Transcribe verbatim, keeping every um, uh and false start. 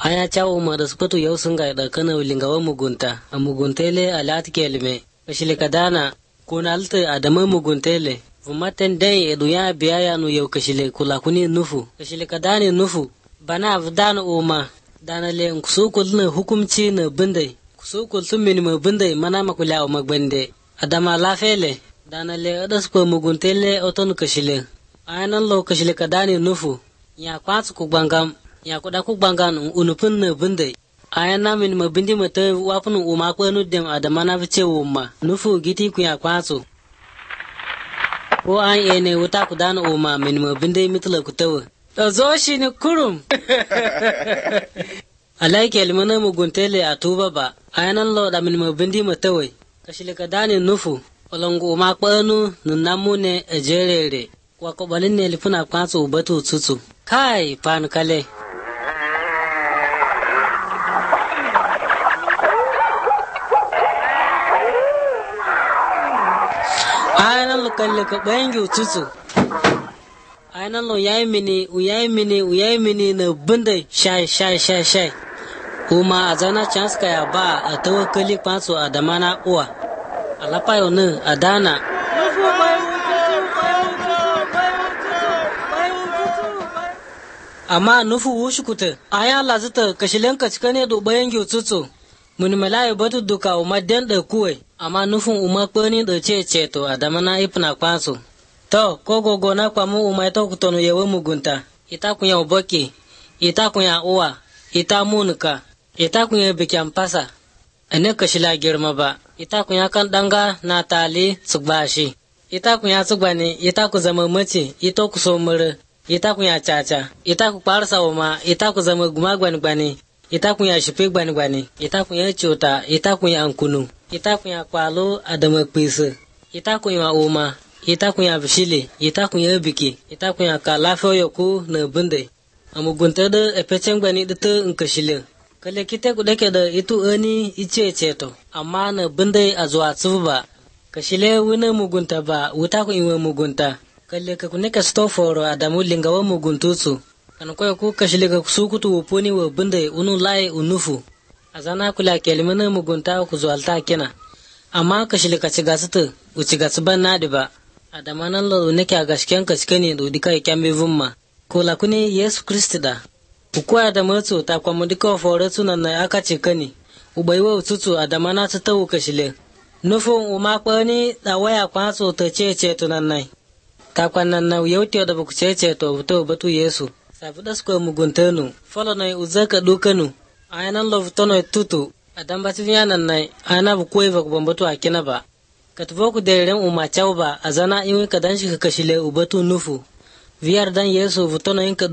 aya chawo marasputu yau sunga da kana lingawa mugunta a muguntele alat kelme kashile kadana kunalta adama muguntele vumaten dai eduya biyaya no yau kashile kula kuni nufu kashile kadani nufu bana vdana uma dana le kusu kulna hukumci na bindai kusu kultu minima bindai mana makula o magbande adama lafele dana le adas ko muguntele oton kashile anan lo kashile kadani nufu ya kwatsu ku bangam ya kuda ku bangan unupin na bindai ayana min mabindi mata wafun uma ko nu dem adama na fice umma nufu giti ku ya kwatsu ko an ene wuta ku dana uma min mabindi mitla ku tawa da zo shi ni kurum alai kelmana muguntele atuba ba ayanan lo da min mabindi matawai kashile kadani nufu olongo uma ko nu nunamune ejerere wa ko balin ne lifuna kwatsu batu tsutsu kai pan kale ayanan lo kalle ka bangi tsutsu ayanan lo yayi mini uyayi mini uyayi mini na bindai shai shai shai shai kuma azana chance ka ya ba a tawakkali kwatsu adamana uwa alapa yo ne adana amma nufu wushukuta aya lazita kashilen ka cikane do bayan gyutsutsu mun malaye batu duka umma den da kuwai amma nufun umma kwani da ce ce to adamana ifna kwansu to kogogo na kwamu umma to kutono yewe mugunta ita kunya uboki ita kunya uwa ita munuka ita kunya bikyam pasa ane kashila girma ba ita kunya kan danga na tali tsugbashi ita kunya tsugbani ita ku zama mace ita ku so mure ita kunya caca ita ku parsa oma ita ku zama guma gwani gwani ita kunya shipe gwani gwani ita kunya chota ita kunya ankunu ita kunya kwalo adama pisa ita kunya oma ita kunya bishile ita kunya biki ita kunya kalafo yoku na binde amugunta da epecen gwani da ta nkashile kale kite ku dake da itu ani ice ceto amma na binde a zuwa tsuba kashile wuna mugunta ba wuta ku inwa mugunta kalle ka kuneka stoforo adamu lingawa muguntutsu kan koyo ku kashile ka sukutu woponi wa binde unu lai unufu azana kula kelmana mugunta ku zualta kina amma kashile ka cigasita u cigasiban nadi ba adamanan lo nake a gasken ka cikane do dikai kyambe vumma kula kuni yesu kristi da ku adamu tsu ta kwamu dika foro tunan na aka cikani ubaiwa ututsu adamana ta tawu kashile nufun uma kwani da waya kwatso ta cece tunan nai ta kwanan na yauti da buku cece to to batu yesu sabu das ko muguntanu folo nai uzaka dukanu ayanan lo tono tutu adam batu yanan nai ana bu koiva ku bambatu akina ba katvo ku deren uma chauba azana iwi kadan shi kashile ubatu nufu viyar dan yesu vutono inka